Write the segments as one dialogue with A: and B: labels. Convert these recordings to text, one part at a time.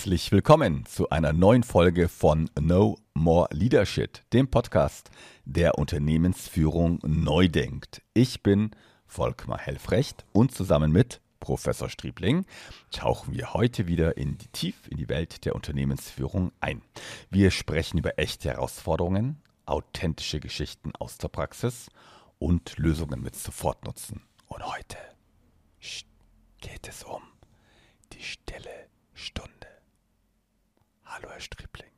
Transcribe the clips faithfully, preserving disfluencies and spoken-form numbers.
A: Herzlich willkommen zu einer neuen Folge von No More Leadership, dem Podcast, der Unternehmensführung neu denkt. Ich bin Volkmar Helfrecht und zusammen mit Professor Striebling tauchen wir heute wieder in die tief in die Welt der Unternehmensführung ein. Wir sprechen über echte Herausforderungen, authentische Geschichten aus der Praxis und Lösungen mit Sofortnutzen. Und heute geht es um die stille Stunde. Hallo, Herr Striebling.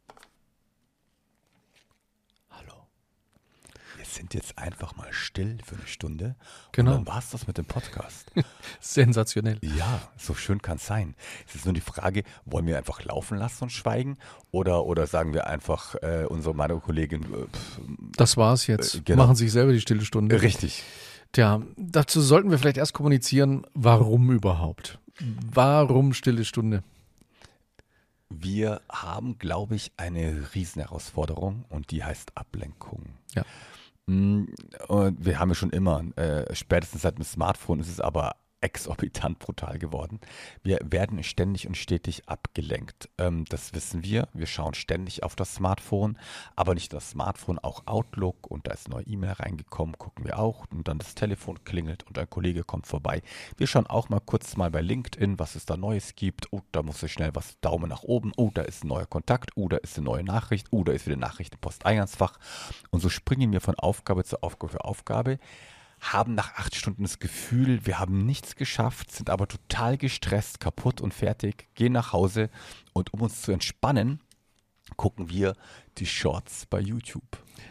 A: Hallo. Wir sind jetzt einfach mal still für eine Stunde.
B: Genau.
A: Und dann war es das mit dem Podcast.
B: Sensationell.
A: Ja, so schön kann es sein. Es ist nur die Frage, wollen wir einfach laufen lassen und schweigen? Oder, oder sagen wir einfach, äh, unsere meine Kollegin. Äh, pff,
B: das war's jetzt.
A: Äh, genau.
B: Machen sich selber die stille Stunde.
A: Richtig.
B: Tja, dazu sollten wir vielleicht erst kommunizieren, warum überhaupt? Warum stille Stunde?
A: Wir haben, glaube ich, eine Riesenherausforderung und die heißt Ablenkung.
B: Ja.
A: Und wir haben ja schon immer, äh, spätestens seit dem Smartphone ist es aber exorbitant brutal geworden. Wir werden ständig und stetig abgelenkt. Ähm, das wissen wir. Wir schauen ständig auf das Smartphone, aber nicht das Smartphone, auch Outlook und da ist eine neue E-Mail reingekommen, gucken wir auch und dann das Telefon klingelt und ein Kollege kommt vorbei. Wir schauen auch mal kurz mal bei LinkedIn, was es da Neues gibt. Oh, da muss ich schnell was, Daumen nach oben. Oh, da ist ein neuer Kontakt. Oh, da ist eine neue Nachricht. Oh, da ist wieder Nachricht im Posteingangsfach. Und so springen wir von Aufgabe zu Aufgabe für Aufgabe. Haben nach acht Stunden das Gefühl, wir haben nichts geschafft, sind aber total gestresst, kaputt und fertig, gehen nach Hause und um uns zu entspannen, gucken wir die Shorts bei YouTube.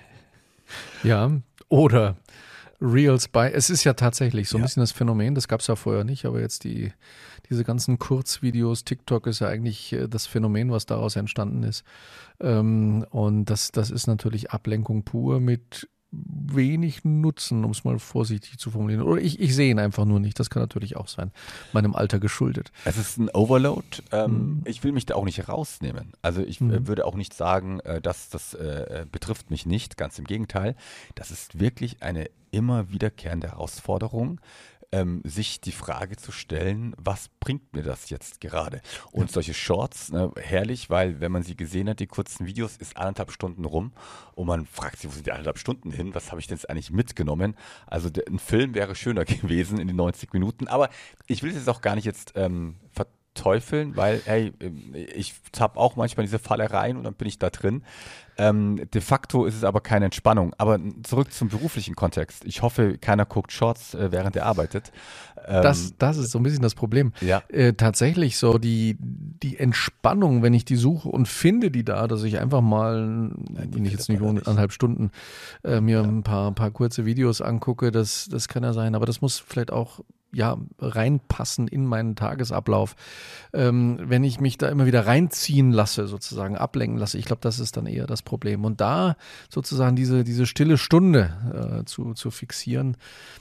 B: Ja, oder Reels bei, es ist ja tatsächlich so ein
A: Ja.
B: bisschen das Phänomen, das gab es ja vorher nicht, aber jetzt die diese ganzen Kurzvideos, TikTok ist ja eigentlich äh, das Phänomen, was daraus entstanden ist. Ähm, und das, das ist natürlich Ablenkung pur mit wenig Nutzen, um es mal vorsichtig zu formulieren. Oder ich, ich sehe ihn einfach nur nicht. Das kann natürlich auch sein, meinem Alter geschuldet.
A: Es ist ein Overload. Ähm,
B: Mhm.
A: Ich will mich da auch nicht rausnehmen. Also ich
B: Mhm.
A: äh, würde auch nicht sagen, äh, dass das äh, betrifft mich nicht. Ganz im Gegenteil. Das ist wirklich eine immer wiederkehrende Herausforderung, ähm, sich die Frage zu stellen, was bringt mir das jetzt gerade? Und
B: Ja.
A: solche Shorts, ne, herrlich, weil wenn man sie gesehen hat, die kurzen Videos, ist anderthalb Stunden rum und man fragt sich, wo sind die anderthalb Stunden hin? Was habe ich denn jetzt eigentlich mitgenommen? Also der, ein Film wäre schöner gewesen in den neunzig Minuten, aber ich will es jetzt auch gar nicht jetzt ähm, verteufeln, weil, hey, ich tapp auch manchmal in diese Falle rein und dann bin ich da drin. Ähm, de facto ist es aber keine Entspannung. Aber zurück zum beruflichen Kontext. Ich hoffe, keiner guckt Shorts, äh, während er arbeitet. Ähm,
B: Das, das ist so ein bisschen das Problem.
A: Ja.
B: Äh, tatsächlich so die, die Entspannung, wenn ich die suche und finde die da, dass ich einfach mal, wenn ich jetzt nicht nur eineinhalb Stunden äh, mir ein paar, ein paar kurze Videos angucke, das, das kann ja sein, aber das muss vielleicht auch ja, reinpassen in meinen Tagesablauf. Ähm, wenn ich mich da immer wieder reinziehen lasse, sozusagen ablenken lasse, ich glaube, das ist dann eher das Problem. Und da sozusagen diese, diese stille Stunde äh, zu, zu fixieren,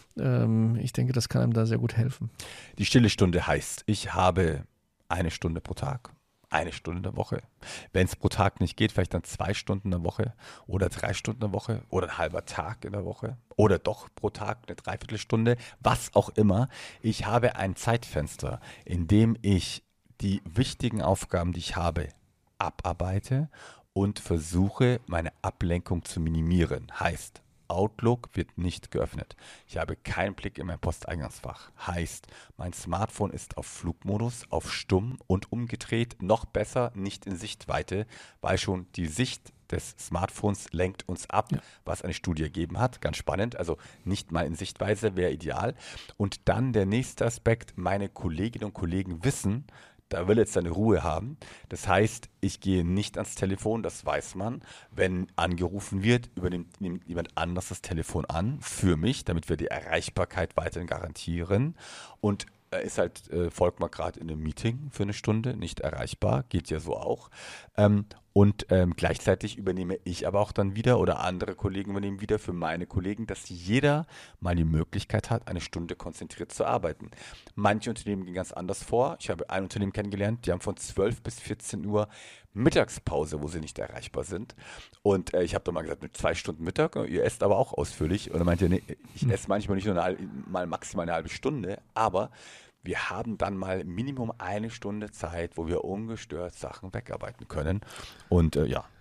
B: ähm, ich denke, das kann einem da sehr gut helfen.
A: Die stille Stunde heißt, ich habe eine Stunde pro Tag, eine Stunde in der Woche. Wenn es pro Tag nicht geht, vielleicht dann zwei Stunden in der Woche oder drei Stunden in der Woche oder ein halber Tag in der Woche oder doch pro Tag eine Dreiviertelstunde, was auch immer. Ich habe ein Zeitfenster, in dem ich die wichtigen Aufgaben, die ich habe, abarbeite und versuche, meine Ablenkung zu minimieren. Heißt, Outlook wird nicht geöffnet. Ich habe keinen Blick in mein Posteingangsfach. Heißt, mein Smartphone ist auf Flugmodus, auf Stumm und umgedreht. Noch besser, nicht in Sichtweite, weil schon die Sicht des Smartphones lenkt uns ab,
B: Ja.
A: was eine Studie ergeben hat. Ganz spannend. Also nicht mal in Sichtweise wäre ideal. Und dann der nächste Aspekt, meine Kolleginnen und Kollegen wissen, da will jetzt seine Ruhe haben. Das heißt, ich gehe nicht ans Telefon, das weiß man. Wenn angerufen wird, übernimmt nimmt jemand anders das Telefon an für mich, damit wir die Erreichbarkeit weiterhin garantieren. Und er ist halt, äh, Volkmar gerade in einem Meeting für eine Stunde, nicht erreichbar, geht ja so auch. Ähm, und ähm, gleichzeitig übernehme ich aber auch dann wieder oder andere Kollegen übernehmen wieder für meine Kollegen, dass jeder mal die Möglichkeit hat, eine Stunde konzentriert zu arbeiten. Manche Unternehmen gehen ganz anders vor. Ich habe ein Unternehmen kennengelernt, die haben von zwölf bis vierzehn Uhr Mittagspause, wo sie nicht erreichbar sind. Und äh, ich habe dann mal gesagt, mit zwei Stunden Mittag, ihr esst aber auch ausführlich. Und dann meinte er, nee, ich esse manchmal nicht nur eine halbe, mal maximal eine halbe Stunde, aber wir haben dann mal Minimum eine Stunde Zeit, wo wir ungestört Sachen wegarbeiten können. Und äh, ja.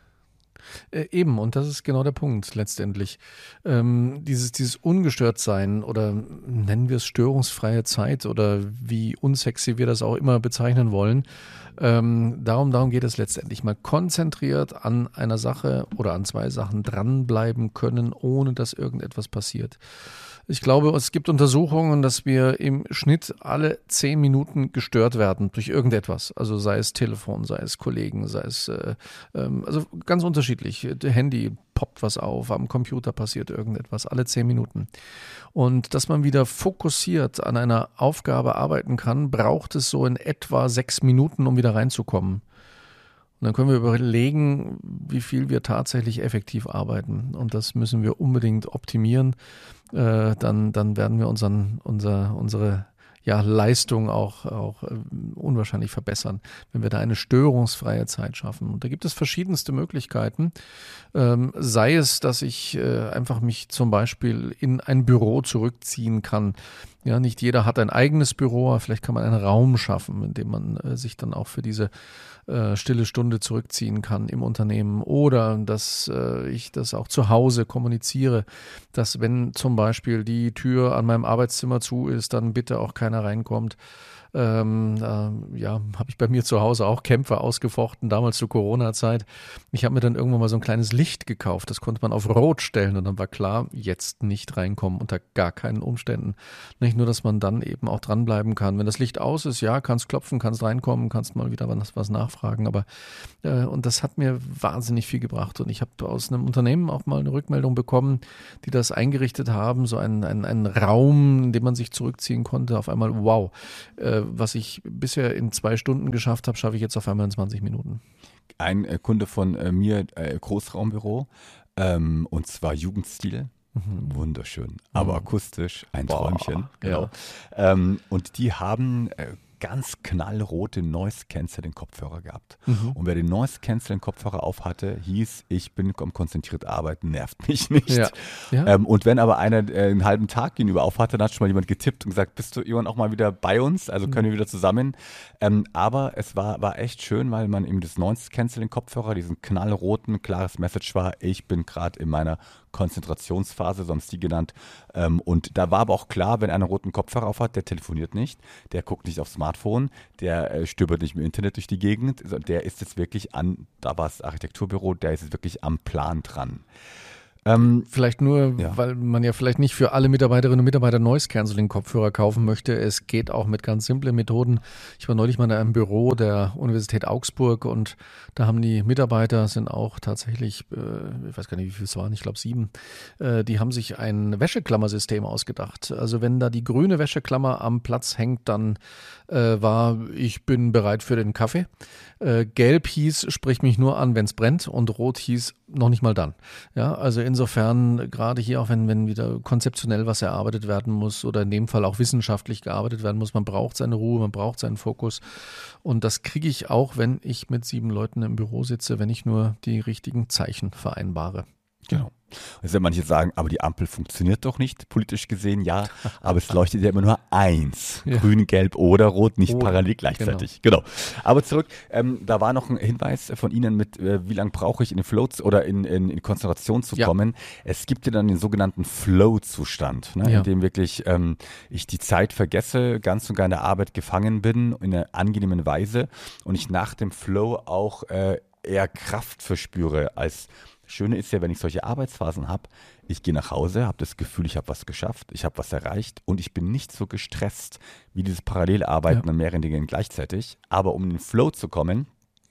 B: Äh, eben, und das ist genau der Punkt letztendlich. Ähm, dieses, dieses Ungestörtsein oder nennen wir es störungsfreie Zeit oder wie unsexy wir das auch immer bezeichnen wollen, ähm, darum, darum geht es letztendlich. Mal konzentriert an einer Sache oder an zwei Sachen dranbleiben können, ohne dass irgendetwas passiert. Ich glaube, es gibt Untersuchungen, dass wir im Schnitt alle zehn Minuten gestört werden durch irgendetwas. Also sei es Telefon, sei es Kollegen, sei es äh, ähm, also ganz unterschiedlich. Der Handy poppt was auf, am Computer passiert irgendetwas, alle zehn Minuten. Und dass man wieder fokussiert an einer Aufgabe arbeiten kann, braucht es so in etwa sechs Minuten, um wieder reinzukommen. Und dann können wir überlegen, wie viel wir tatsächlich effektiv arbeiten. Und das müssen wir unbedingt optimieren. Äh, dann, dann werden wir unseren, unser, unsere ja, Leistung auch, auch äh, unwahrscheinlich verbessern, wenn wir da eine störungsfreie Zeit schaffen. Und da gibt es verschiedenste Möglichkeiten. Ähm, sei es, dass ich äh, einfach mich zum Beispiel in ein Büro zurückziehen kann. Ja, nicht jeder hat ein eigenes Büro, aber vielleicht kann man einen Raum schaffen, in dem man äh, sich dann auch für diese äh, stille Stunde zurückziehen kann im Unternehmen. Oder dass äh, ich das auch zu Hause kommuniziere, dass wenn zum Beispiel die Tür an meinem Arbeitszimmer zu ist, dann bitte auch keiner reinkommt. Ähm, äh, ja, habe ich bei mir zu Hause auch Kämpfe ausgefochten, damals zur Corona-Zeit. Ich habe mir dann irgendwann mal so ein kleines Licht gekauft, das konnte man auf Rot stellen und dann war klar, jetzt nicht reinkommen, unter gar keinen Umständen. Nicht nur, dass man dann eben auch dranbleiben kann. Wenn das Licht aus ist, ja, kannst klopfen, kannst reinkommen, kannst mal wieder was, was nachfragen, aber äh, und das hat mir wahnsinnig viel gebracht und ich habe aus einem Unternehmen auch mal eine Rückmeldung bekommen, die das eingerichtet haben, so einen, einen, einen Raum, in dem man sich zurückziehen konnte, auf einmal, wow, äh, was ich bisher in zwei Stunden geschafft habe, schaffe ich jetzt auf einmal in zwanzig Minuten.
A: Ein äh, Kunde von äh, mir, äh, Großraumbüro, ähm, und zwar Jugendstil. Mhm. Wunderschön, aber mhm. akustisch ein Boah, Träumchen. Genau. Ja. Ähm, und die haben äh, ganz knallrote Noise-Canceling-Kopfhörer gehabt. Mhm. Und wer den Noise-Canceling-Kopfhörer auf hatte, hieß, ich bin am konzentriert arbeiten, nervt mich nicht. Ja. Ja. Ähm, und wenn aber einer äh, einen halben Tag gegenüber auf hatte, dann hat schon mal jemand getippt und gesagt, bist du irgendwann auch mal wieder bei uns? Also können mhm. wir wieder zusammen. Ähm, aber es war, war echt schön, weil man eben das Noise-Canceling-Kopfhörer, diesen knallroten, klares Message war, ich bin gerade in meiner Konzentrationsphase, so haben es die genannt. Ähm, und da war aber auch klar, wenn einer einen roten Kopfhörer auf hat, der telefoniert nicht, der guckt nicht aufs Smartphone, der äh, stöbert nicht im Internet durch die Gegend, der ist jetzt wirklich an, da war es Architekturbüro, der ist jetzt wirklich am Plan dran.
B: Ähm, vielleicht nur, ja. weil man ja vielleicht nicht für alle Mitarbeiterinnen und Mitarbeiter Noise-Canceling-Kopfhörer kaufen möchte. Es geht auch mit ganz simplen Methoden. Ich war neulich mal in einem Büro der Universität Augsburg und da haben die Mitarbeiter, sind auch tatsächlich, äh, ich weiß gar nicht, wie viel es waren, ich glaube sieben, äh, die haben sich ein Wäscheklammersystem ausgedacht. Also wenn da die grüne Wäscheklammer am Platz hängt, dann äh, war, ich bin bereit für den Kaffee. Äh, gelb hieß, sprich mich nur an, wenn es brennt, und rot hieß, noch nicht mal dann. Ja, also insofern, gerade hier auch, wenn, wenn wieder konzeptionell was erarbeitet werden muss oder in dem Fall auch wissenschaftlich gearbeitet werden muss, man braucht seine Ruhe, man braucht seinen Fokus. Und das kriege ich auch, wenn ich mit sieben Leuten im Büro sitze, wenn ich nur die richtigen Zeichen vereinbare.
A: Genau. Jetzt werden manche sagen, aber die Ampel funktioniert doch nicht, politisch gesehen, ja, aber es leuchtet ja immer nur eins, ja. Grün, Gelb oder Rot, nicht oh, parallel gleichzeitig. Genau. genau. Aber zurück, ähm, da war noch ein Hinweis von Ihnen mit, äh, wie lange brauche ich in den Flow oder in, in, in Konzentration zu ja. kommen. Es gibt ja dann den sogenannten Flow-Zustand, ne, ja. in dem wirklich ähm, ich die Zeit vergesse, ganz und gar in der Arbeit gefangen bin, in einer angenehmen Weise und ich nach dem Flow auch äh, eher Kraft verspüre als Schöne ist ja, wenn ich solche Arbeitsphasen habe, ich gehe nach Hause, habe das Gefühl, ich habe was geschafft, ich habe was erreicht und ich bin nicht so gestresst wie dieses Parallelarbeiten ja. an mehreren Dingen gleichzeitig. Aber um in den Flow zu kommen,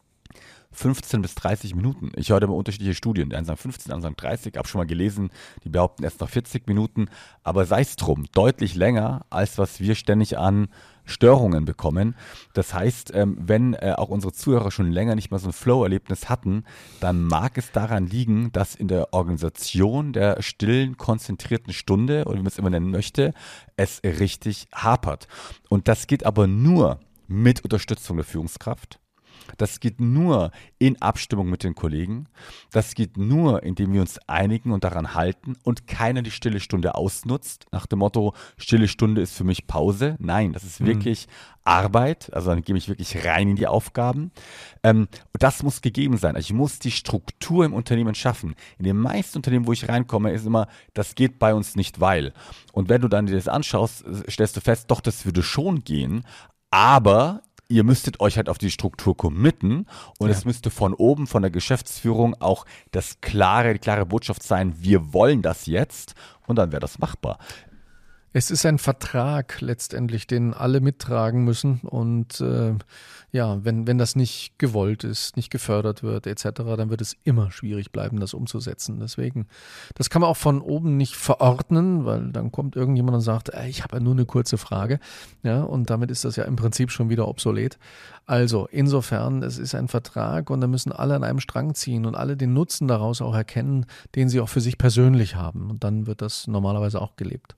A: fünfzehn bis dreißig Minuten. Ich höre immer unterschiedliche Studien. Die einen sagen fünfzehn, die anderen sagen dreißig. Ich habe schon mal gelesen, die behaupten erst nach vierzig Minuten. Aber sei es drum, deutlich länger, als was wir ständig an Störungen bekommen. Das heißt, wenn auch unsere Zuhörer schon länger nicht mehr so ein Flow-Erlebnis hatten, dann mag es daran liegen, dass in der Organisation der stillen, konzentrierten Stunde, oder wie man es immer nennen möchte, es richtig hapert. Und das geht aber nur mit Unterstützung der Führungskraft. Das geht nur in Abstimmung mit den Kollegen. Das geht nur, indem wir uns einigen und daran halten und keiner die stille Stunde ausnutzt, nach dem Motto, stille Stunde ist für mich Pause. Nein, das ist wirklich mhm. Arbeit, also dann gehe ich wirklich rein in die Aufgaben. Ähm, das muss gegeben sein. Also ich muss die Struktur im Unternehmen schaffen. In den meisten Unternehmen, wo ich reinkomme, ist immer, das geht bei uns nicht, weil. Und wenn du dann dir das anschaust, stellst du fest, doch, das würde schon gehen, aber ihr müsstet euch halt auf die Struktur committen und ja. es müsste von oben, von der Geschäftsführung auch das klare, die klare Botschaft sein, wir wollen das jetzt und dann wäre das machbar.
B: Es ist ein Vertrag letztendlich, den alle mittragen müssen und äh, ja, wenn, wenn das nicht gewollt ist, nicht gefördert wird et cetera, dann wird es immer schwierig bleiben, das umzusetzen. Deswegen, das kann man auch von oben nicht verordnen, weil dann kommt irgendjemand und sagt, ey, ich habe ja nur eine kurze Frage, ja, und damit ist das ja im Prinzip schon wieder obsolet. Also insofern, es ist ein Vertrag und da müssen alle an einem Strang ziehen und alle den Nutzen daraus auch erkennen, den sie auch für sich persönlich haben und dann wird das normalerweise auch gelebt.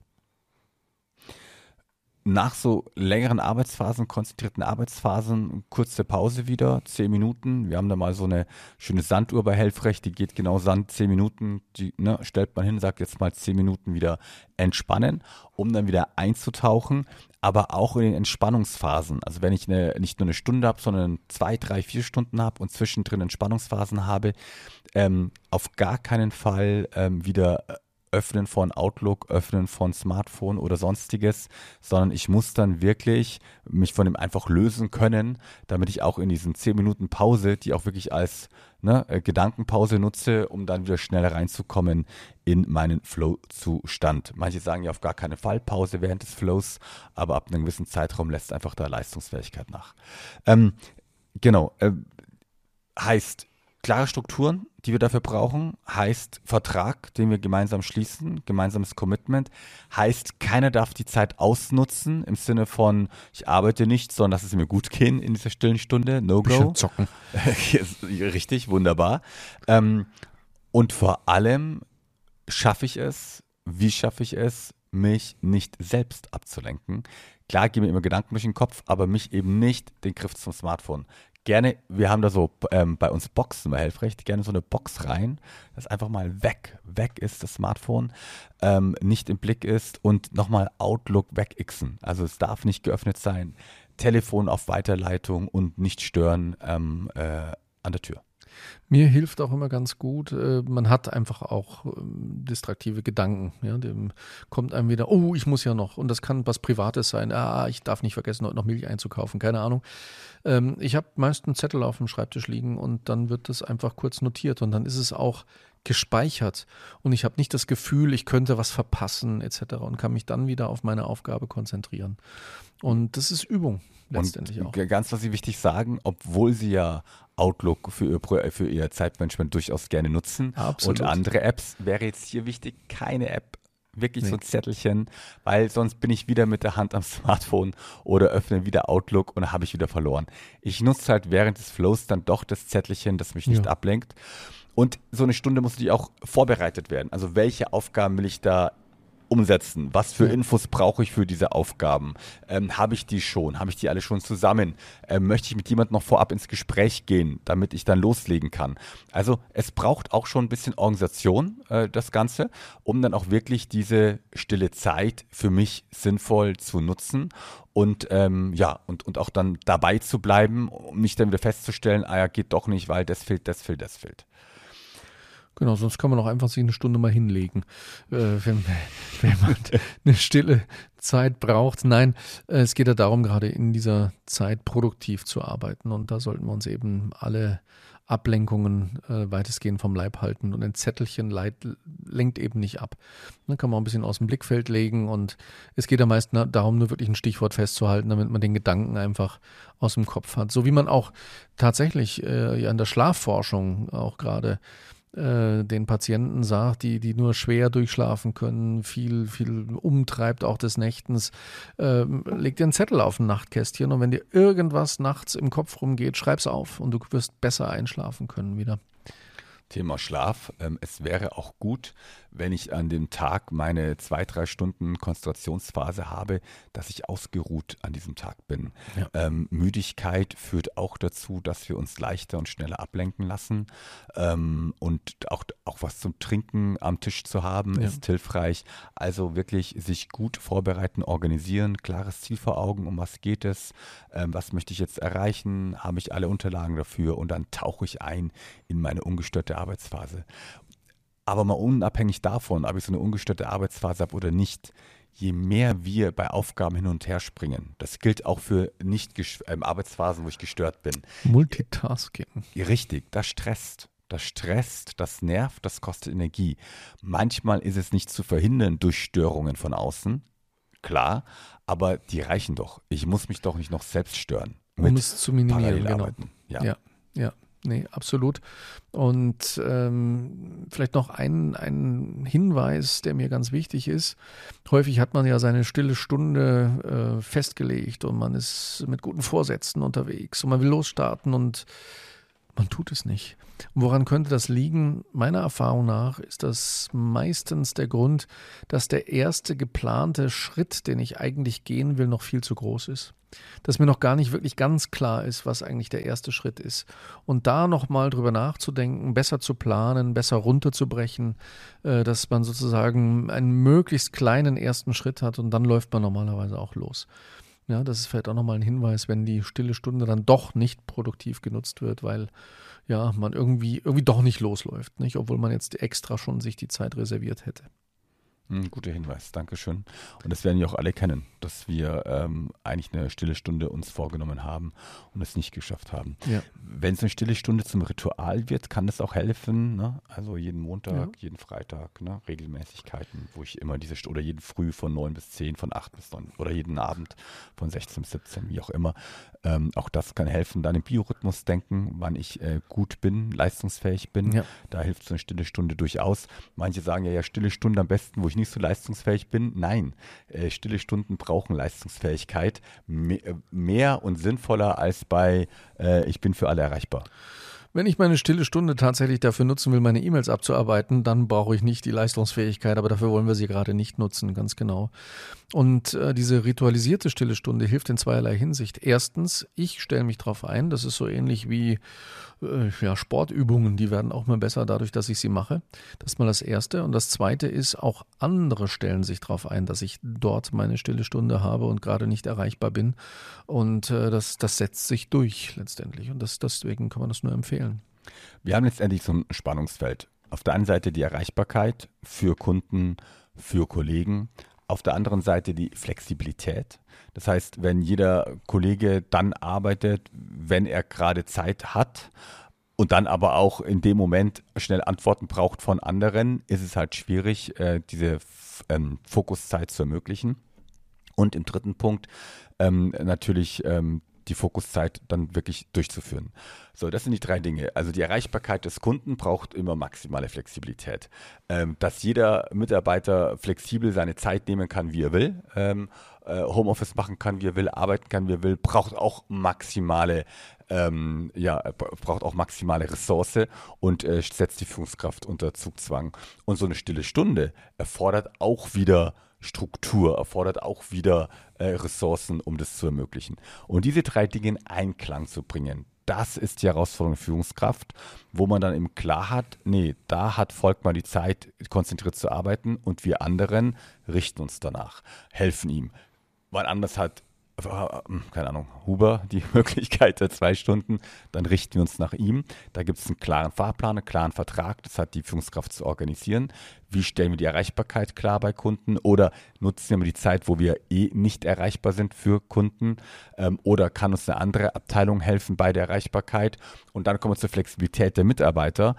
A: Nach so längeren Arbeitsphasen, konzentrierten Arbeitsphasen, kurze Pause wieder, zehn Minuten. Wir haben da mal so eine schöne Sanduhr bei Helfrecht, die geht genau Sand, zehn Minuten, die ne, stellt man hin, sagt jetzt mal zehn Minuten wieder entspannen, um dann wieder einzutauchen, aber auch in den Entspannungsphasen. Also wenn ich eine, nicht nur eine Stunde habe, sondern zwei, drei, vier Stunden habe und zwischendrin Entspannungsphasen habe, ähm, auf gar keinen Fall ähm, wieder Öffnen von Outlook, Öffnen von Smartphone oder sonstiges, sondern ich muss dann wirklich mich von dem einfach lösen können, damit ich auch in diesen zehn Minuten Pause, die auch wirklich als ne, Gedankenpause nutze, um dann wieder schneller reinzukommen in meinen Flow-Zustand. Manche sagen ja auf gar keine Fall Pause während des Flows, aber ab einem gewissen Zeitraum lässt einfach da Leistungsfähigkeit nach. Ähm, genau, äh, heißt, klare Strukturen, die wir dafür brauchen, heißt Vertrag, den wir gemeinsam schließen, gemeinsames Commitment, heißt keiner darf die Zeit ausnutzen im Sinne von ich arbeite nicht, sondern lass es mir gut gehen in dieser stillen Stunde, no go.
B: Zocken.
A: Richtig, wunderbar. Ähm, und vor allem schaffe ich es, wie schaffe ich es, mich nicht selbst abzulenken. Klar gehen mir immer Gedanken durch den Kopf, aber mich eben nicht den Griff zum Smartphone. Gerne, wir haben da so ähm, bei uns Boxen bei Helfrecht, gerne so eine Box rein, dass einfach mal weg, weg ist das Smartphone, ähm, nicht im Blick ist und nochmal Outlook wegixen. Also es darf nicht geöffnet sein, Telefon auf Weiterleitung und nicht stören ähm, äh, an der Tür.
B: Mir hilft auch immer ganz gut, äh, man hat einfach auch ähm, distraktive Gedanken. Ja, dem kommt einem wieder, oh, ich muss ja noch. Und das kann was Privates sein. Ah, ich darf nicht vergessen, heute noch Milch einzukaufen. Keine Ahnung. Ähm, ich habe meist einen Zettel auf dem Schreibtisch liegen und dann wird das einfach kurz notiert. Und dann ist es auch gespeichert. Und ich habe nicht das Gefühl, ich könnte was verpassen et cetera und kann mich dann wieder auf meine Aufgabe konzentrieren. Und das ist Übung letztendlich
A: und
B: auch.
A: Ganz, was Sie wichtig sagen, obwohl Sie ja Outlook für ihr, für ihr Zeitmanagement durchaus gerne nutzen.
B: Absolut.
A: Und andere Apps, wäre jetzt hier wichtig, keine App, wirklich
B: Nee.
A: so ein Zettelchen, weil sonst bin ich wieder mit der Hand am Smartphone oder öffne wieder Outlook und habe ich wieder verloren. Ich nutze halt während des Flows dann doch das Zettelchen, das mich nicht
B: Ja.
A: ablenkt. Und so eine Stunde muss die auch vorbereitet werden. Also welche Aufgaben will ich da umsetzen? Was für
B: Ja.
A: Infos brauche ich für diese Aufgaben? Ähm, habe ich die schon? Habe ich die alle schon zusammen? Ähm, möchte ich mit jemandem noch vorab ins Gespräch gehen, damit ich dann loslegen kann? Also es braucht auch schon ein bisschen Organisation, äh, das Ganze, um dann auch wirklich diese stille Zeit für mich sinnvoll zu nutzen und ähm, ja, und, und auch dann dabei zu bleiben, um nicht dann wieder festzustellen, ah ja, geht doch nicht, weil das fehlt, das fehlt, das fehlt.
B: Genau, sonst kann man auch einfach sich eine Stunde mal hinlegen, äh, wenn, wenn man eine stille Zeit braucht. Nein, äh, es geht ja darum, gerade in dieser Zeit produktiv zu arbeiten und da sollten wir uns eben alle Ablenkungen äh, weitestgehend vom Leib halten und ein Zettelchen leit, lenkt eben nicht ab. Dann kann man ein bisschen aus dem Blickfeld legen und es geht ja meist na, darum, nur wirklich ein Stichwort festzuhalten, damit man den Gedanken einfach aus dem Kopf hat. So wie man auch tatsächlich äh, ja in der Schlafforschung auch gerade den Patienten sagt, die, die nur schwer durchschlafen können, viel, viel umtreibt auch des Nächtens, äh, leg dir einen Zettel auf ein Nachtkästchen und wenn dir irgendwas nachts im Kopf rumgeht, schreib's auf und du wirst besser einschlafen können wieder.
A: Thema Schlaf. Ähm, es wäre auch gut, wenn ich an dem Tag meine zwei, drei Stunden Konzentrationsphase habe, dass ich ausgeruht an diesem Tag bin.
B: Ja.
A: Ähm, Müdigkeit führt auch dazu, dass wir uns leichter und schneller ablenken lassen. Ähm, und auch, auch was zum Trinken am Tisch zu haben,
B: Ja.
A: ist hilfreich. Also wirklich sich gut vorbereiten, organisieren, klares Ziel vor Augen, um was geht es, ähm, was möchte ich jetzt erreichen, habe ich alle Unterlagen dafür und dann tauche ich ein in meine ungestörte Arbeitsphase. Aber mal unabhängig davon, ob ich so eine ungestörte Arbeitsphase habe oder nicht, je mehr wir bei Aufgaben hin und her springen, das gilt auch für nicht ähm, Arbeitsphasen, wo ich gestört bin.
B: Multitasking.
A: Richtig, das stresst. Das stresst, das nervt, das kostet Energie. Manchmal ist es nicht zu verhindern durch Störungen von außen, klar, aber die reichen doch. Ich muss mich doch nicht noch selbst stören.
B: Um es zu minimieren, genau.
A: Ja.
B: ja, ja. Nee, absolut. Und ähm, vielleicht noch ein, ein Hinweis, der mir ganz wichtig ist. Häufig hat man ja seine stille Stunde äh, festgelegt und man ist mit guten Vorsätzen unterwegs und man will losstarten und man tut es nicht. Woran könnte das liegen? Meiner Erfahrung nach ist das meistens der Grund, dass der erste geplante Schritt, den ich eigentlich gehen will, noch viel zu groß ist. Dass mir noch gar nicht wirklich ganz klar ist, was eigentlich der erste Schritt ist. Und da nochmal drüber nachzudenken, besser zu planen, besser runterzubrechen, äh, dass man sozusagen einen möglichst kleinen ersten Schritt hat und dann läuft man normalerweise auch los. Ja, das ist vielleicht auch nochmal ein Hinweis, wenn die stille Stunde dann doch nicht produktiv genutzt wird, weil ja, man irgendwie, irgendwie doch nicht losläuft, nicht? Obwohl man jetzt extra schon sich die Zeit reserviert hätte.
A: Ein guter Hinweis, Dankeschön. Und das werden wir auch alle kennen, dass wir ähm, eigentlich eine stille Stunde uns vorgenommen haben und es nicht geschafft haben.
B: Ja.
A: Wenn es eine stille Stunde zum Ritual wird, kann das auch helfen. Ne? Also jeden Montag,
B: Ja.
A: jeden Freitag, ne? Regelmäßigkeiten, wo ich immer diese Stunde, oder jeden Früh von neun bis zehn, von acht bis neun oder jeden Abend von sechzehn bis siebzehn, wie auch immer. Ähm, auch das kann helfen, dann im Biorhythmus denken, wann ich äh, gut bin, leistungsfähig bin.
B: Ja.
A: Da hilft so eine stille Stunde durchaus. Manche sagen ja, ja, stille Stunde am besten, wo ich nicht so leistungsfähig bin. Nein, äh, stille Stunden brauchen Leistungsfähigkeit mehr, mehr und sinnvoller als bei äh, ich bin für alle erreichbar.
B: Wenn ich meine stille Stunde tatsächlich dafür nutzen will, meine E-Mails abzuarbeiten, dann brauche ich nicht die Leistungsfähigkeit, aber dafür wollen wir sie gerade nicht nutzen, ganz genau. Und äh, diese ritualisierte stille Stunde hilft in zweierlei Hinsicht. Erstens, ich stelle mich darauf ein, das ist so ähnlich wie äh, ja, Sportübungen, die werden auch mal besser dadurch, dass ich sie mache. Das ist mal das Erste. Und das Zweite ist, auch andere stellen sich darauf ein, dass ich dort meine stille Stunde habe und gerade nicht erreichbar bin. Und äh, das, das setzt sich durch letztendlich. Und das, deswegen kann man das nur empfehlen.
A: Wir haben letztendlich so ein Spannungsfeld. Auf der einen Seite die Erreichbarkeit für Kunden, für Kollegen. Auf der anderen Seite die Flexibilität. Das heißt, wenn jeder Kollege dann arbeitet, wenn er gerade Zeit hat und dann aber auch in dem Moment schnell Antworten braucht von anderen, ist es halt schwierig, äh, diese ähm, Fokuszeit zu ermöglichen. Und im dritten Punkt ähm, natürlich ähm, die Fokuszeit dann wirklich durchzuführen. So, das sind die drei Dinge. Also die Erreichbarkeit des Kunden braucht immer maximale Flexibilität. Ähm, dass jeder Mitarbeiter flexibel seine Zeit nehmen kann, wie er will, ähm, äh, Homeoffice machen kann, wie er will, arbeiten kann, wie er will, braucht auch maximale, ähm, ja, braucht auch maximale Ressource und äh, setzt die Führungskraft unter Zugzwang. Und so eine stille Stunde erfordert auch wieder Struktur, erfordert auch wieder äh, Ressourcen, um das zu ermöglichen. Und diese drei Dinge in Einklang zu bringen, das ist die Herausforderung der Führungskraft, wo man dann eben klar hat, nee, da hat Volkmar die Zeit, konzentriert zu arbeiten und wir anderen richten uns danach, helfen ihm. Weil anders hat, keine Ahnung, Huber die Möglichkeit der zwei Stunden, dann richten wir uns nach ihm. Da gibt es einen klaren Fahrplan, einen klaren Vertrag, das hat die Führungskraft zu organisieren. Wie stellen wir die Erreichbarkeit klar bei Kunden oder nutzen wir die Zeit, wo wir eh nicht erreichbar sind für Kunden ähm, oder kann uns eine andere Abteilung helfen bei der Erreichbarkeit und dann kommen wir zur Flexibilität der Mitarbeiter.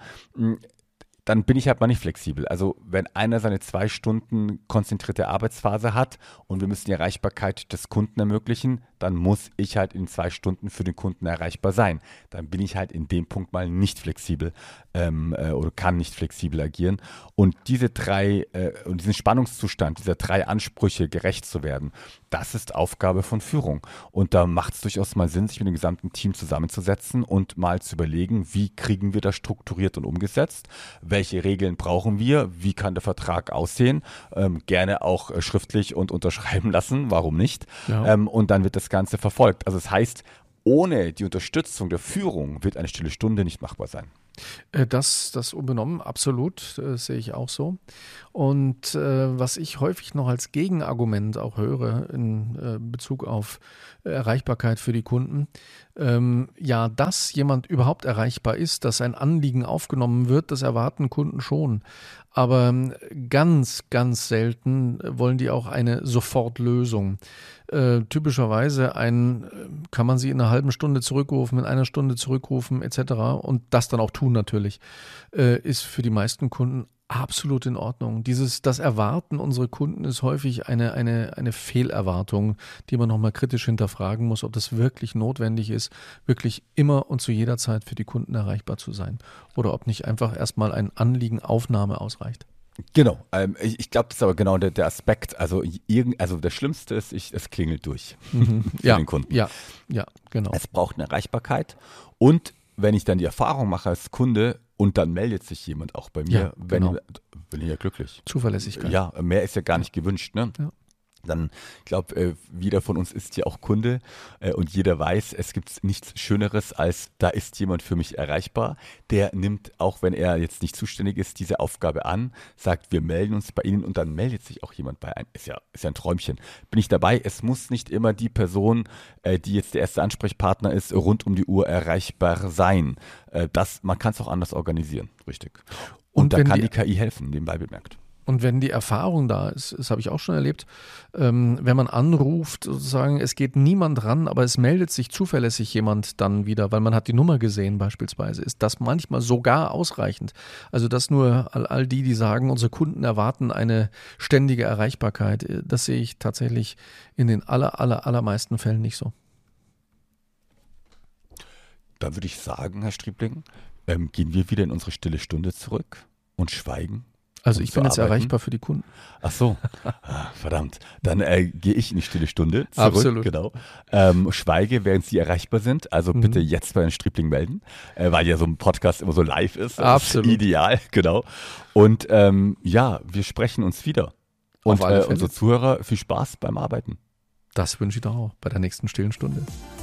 A: Dann bin ich halt mal nicht flexibel. Also wenn einer seine zwei Stunden konzentrierte Arbeitsphase hat und wir müssen die Erreichbarkeit des Kunden ermöglichen, dann muss ich halt in zwei Stunden für den Kunden erreichbar sein. Dann bin ich halt in dem Punkt mal nicht flexibel ähm, äh, oder kann nicht flexibel agieren. Und diese drei, äh, und diesen Spannungszustand, dieser drei Ansprüche gerecht zu werden, das ist Aufgabe von Führung. Und da macht es durchaus mal Sinn, sich mit dem gesamten Team zusammenzusetzen und mal zu überlegen, wie kriegen wir das strukturiert und umgesetzt, welche Regeln brauchen wir, wie kann der Vertrag aussehen, ähm, gerne auch äh, schriftlich und unterschreiben lassen, warum nicht? Ja. Ähm, und dann wird das Ganze verfolgt. Also das heißt, ohne die Unterstützung der Führung wird eine stille Stunde nicht machbar sein.
B: Das, das unbenommen, absolut, das sehe ich auch so. Und äh, was ich häufig noch als Gegenargument auch höre in äh, Bezug auf Erreichbarkeit für die Kunden, ähm, ja, dass jemand überhaupt erreichbar ist, dass ein Anliegen aufgenommen wird, das erwarten Kunden schon. Aber ganz, ganz selten wollen die auch eine Sofortlösung. Äh, typischerweise ein, kann man sie in einer halben Stunde zurückrufen, in einer Stunde zurückrufen et cetera und das dann auch tun natürlich, äh, ist für die meisten Kunden absolut in Ordnung. Dieses, das Erwarten unserer Kunden ist häufig eine, eine, eine Fehlerwartung, die man nochmal kritisch hinterfragen muss, ob das wirklich notwendig ist, wirklich immer und zu jeder Zeit für die Kunden erreichbar zu sein. Oder ob nicht einfach erstmal ein Anliegenaufnahme ausreicht.
A: Genau, ähm, ich, ich glaube, das ist aber genau der, der Aspekt. Also, irgend, also das Schlimmste ist, ich, es klingelt durch
B: mhm. für ja,
A: den Kunden.
B: Ja, ja, genau.
A: Es braucht eine Erreichbarkeit und wenn ich dann die Erfahrung mache als Kunde und dann meldet sich jemand auch bei mir,
B: ja,
A: wenn
B: genau.
A: ich, bin ich ja glücklich.
B: Zuverlässigkeit.
A: Ja, mehr ist ja gar nicht gewünscht, ne?
B: Ja.
A: Dann, ich glaube, äh, jeder von uns ist ja auch Kunde äh, und jeder weiß, es gibt nichts Schöneres, als da ist jemand für mich erreichbar. Der nimmt, auch wenn er jetzt nicht zuständig ist, diese Aufgabe an, sagt, wir melden uns bei Ihnen und dann meldet sich auch jemand bei einem. Ist ja, ist ja ein Träumchen. Bin ich dabei? Es muss nicht immer die Person, äh, die jetzt der erste Ansprechpartner ist, rund um die Uhr erreichbar sein. Äh, das, man kann es auch anders organisieren, richtig. Und, und da kann die, die K I helfen, nebenbei bemerkt.
B: Und wenn die Erfahrung da ist, das habe ich auch schon erlebt, ähm, wenn man anruft, sozusagen, es geht niemand ran, aber es meldet sich zuverlässig jemand dann wieder, weil man hat die Nummer gesehen beispielsweise, ist das manchmal sogar ausreichend. Also das nur all, all die, die sagen, unsere Kunden erwarten eine ständige Erreichbarkeit, das sehe ich tatsächlich in den aller, aller, allermeisten Fällen nicht so.
A: Da würde ich sagen, Herr Striebling, ähm, gehen wir wieder in unsere stille Stunde zurück und schweigen.
B: Also ich bin jetzt erreichbar für die Kunden.
A: Ach so, ah, verdammt. Dann äh, gehe ich in die stille Stunde zurück.
B: Absolut.
A: Genau. Ähm, schweige, während Sie erreichbar sind. Also mhm. bitte jetzt bei den Striebling melden, äh, weil ja so ein Podcast immer so live ist. Das
B: Absolut.
A: Ist ideal, genau. Und ähm, ja, wir sprechen uns wieder. Und äh, unsere Zuhörer, viel Spaß beim Arbeiten.
B: Das wünsche ich doch auch bei der nächsten stillen Stunde.